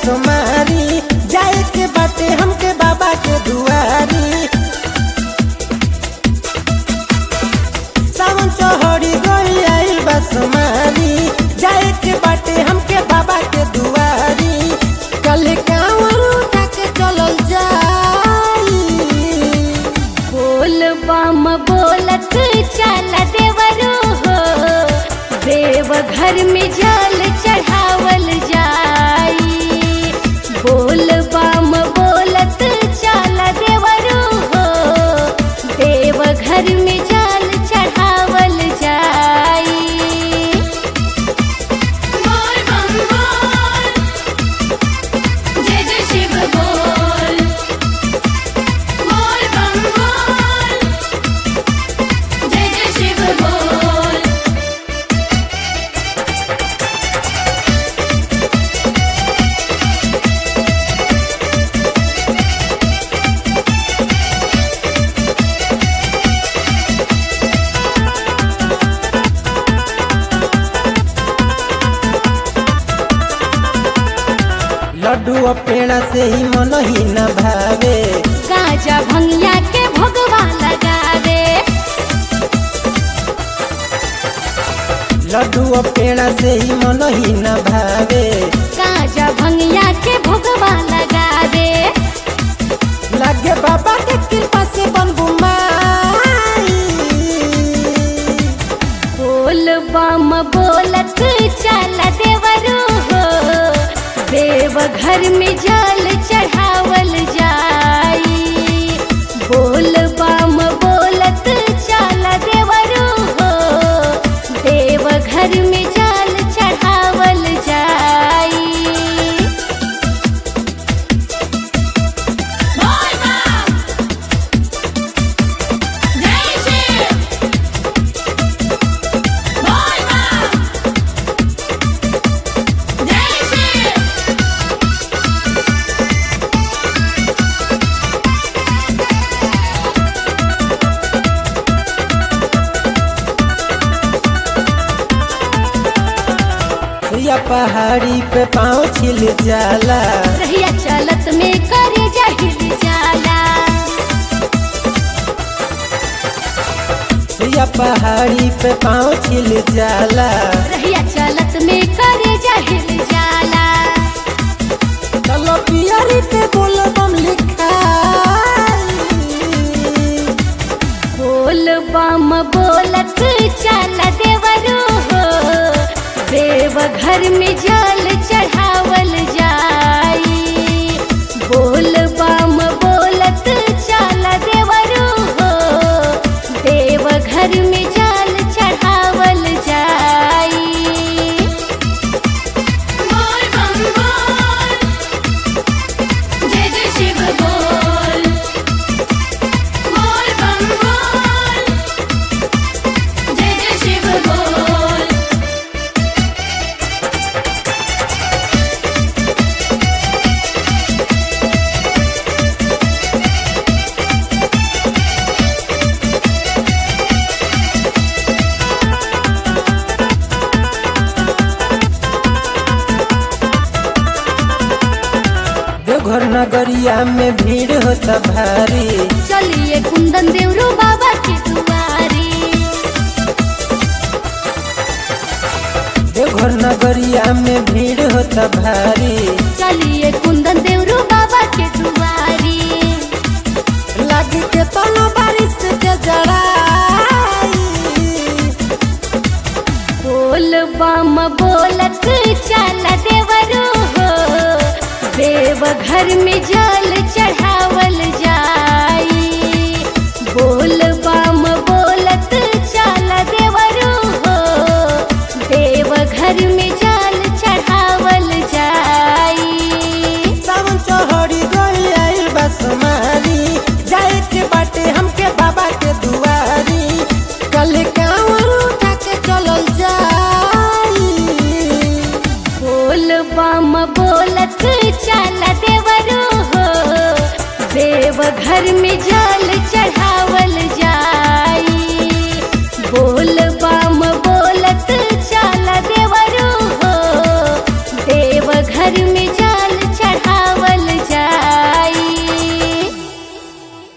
सोमारी, जाए के बाटे हमके बाबा के दुआरी। सावन चढ़ी गई आइल बा सोमारी, जाए के बाटे हमके बाबा के दुआरी। कल कांवर उठा के चलल जाई, बोल बम बोलत चल देवरो हो, देव घर में जल चढ़ावल जाई। बोल बम बोलत चल देवरो हो, देव घर में जल चढ़ावल जाई। बोल बम बोल, जय जय शिव बोल। बोल बम बोल, जय जय शिव बोल। लड्डू पेड़ा से ही मन ही न भावे, गाजा भंगिया के भगवा लगावे। लड्डू पेड़ा से ही मन ही न भावे। गाजा भंगिया के भगवा लगावे। लगे बाबा के कृपा से बनबू माई। बोल बम बोलत चल देवरो हो, देव घर में जल चढ़ावल जाई। बोल बम बोलत चल देवरो हो, देव घर में जल चढ़ावल जाई। बोल बम, जय शिव। बोल बम, जय शिव। या पहाड़ी पे पाँव छिल जाला, रहिया चलत में करे जाहिल जाला। या पहाड़ी पे पाँव छिल जाला। रहिया चलत में करे जाहिल जाला। चलो पियरी पे बोल बम लिखाई। बोल बम बोलत चल देवरो हो, देव घर में जल चढ़ावल जाई। बोल बम बोलत चल देवरो हो, देव घर में जल चढ़ावल जाई। बोल बम बोल, जय जय शिव बोल। बोल बम बोल, जय जय शिव बोल। देवघर नगरिया में भीड़ होता भारी, चलिए कुंदन देवरो बाबा के दुआरी। देवघर नगरिया में भीड़ होता भारी। चलिए कुंदन देवरो बाबा के दुआरी। लगी के तनो बारिश के जड़ाई। बोल बम बोलत चल देवरो हो, देव घर में जल चढ़ावल जाई। बोल बम बोलत चल देवरो हो, देव घर में जल चढ़ावल जाई। सावन चढ़ी गई आइल बा सोमारी, जाए के बाटे हमके बाबा के दुआरी। कल कांवर उठा के चलल जाई। बोल बम बोलत चल देवरो हो, देव घर में जल